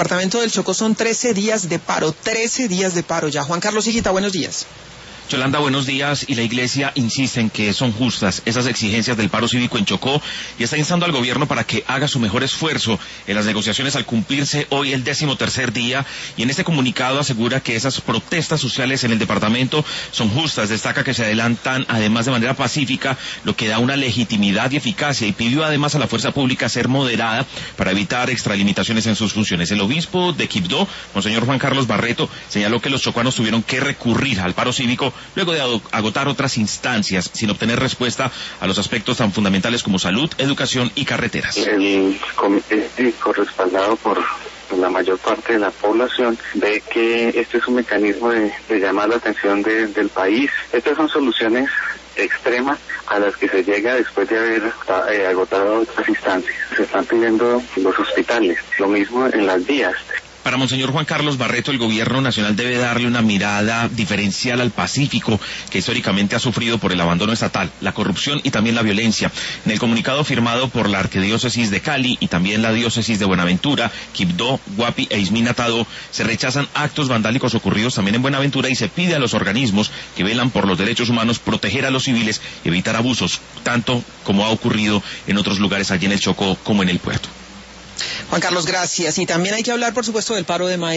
Departamento del Chocó son 13 días de paro, 13 días de paro ya. Juan Carlos Higuita, buenos días. Yolanda, buenos días. Y la Iglesia insiste en que son justas esas exigencias del paro cívico en Chocó y está instando al gobierno para que haga su mejor esfuerzo en las negociaciones al cumplirse hoy el 13º día. Y en este comunicado asegura que esas protestas sociales en el departamento son justas. Destaca que se adelantan además de manera pacífica, lo que da una legitimidad y eficacia, y pidió además a la fuerza pública ser moderada para evitar extralimitaciones en sus funciones. El obispo de Quibdó, Monseñor Juan Carlos Barreto, señaló que los chocuanos tuvieron que recurrir al paro cívico luego de agotar otras instancias sin obtener respuesta a los aspectos tan fundamentales como salud, educación y carreteras. El comité cívico, respaldado por la mayor parte de la población, ve que este es un mecanismo de llamar la atención del país. Estas son soluciones extremas a las que se llega después de haber agotado otras instancias. Se están pidiendo los hospitales, lo mismo en las vías. Para Monseñor Juan Carlos Barreto, el gobierno nacional debe darle una mirada diferencial al Pacífico, que históricamente ha sufrido por el abandono estatal, la corrupción y también la violencia. En el comunicado firmado por la Arquidiócesis de Cali y también la Diócesis de Buenaventura, Quibdó, Guapi e Isminatado, se rechazan actos vandálicos ocurridos también en Buenaventura y se pide a los organismos que velan por los derechos humanos proteger a los civiles y evitar abusos, tanto como ha ocurrido en otros lugares allí en el Chocó como en el puerto. Juan Carlos, gracias. Y también hay que hablar, por supuesto, del paro de maíz.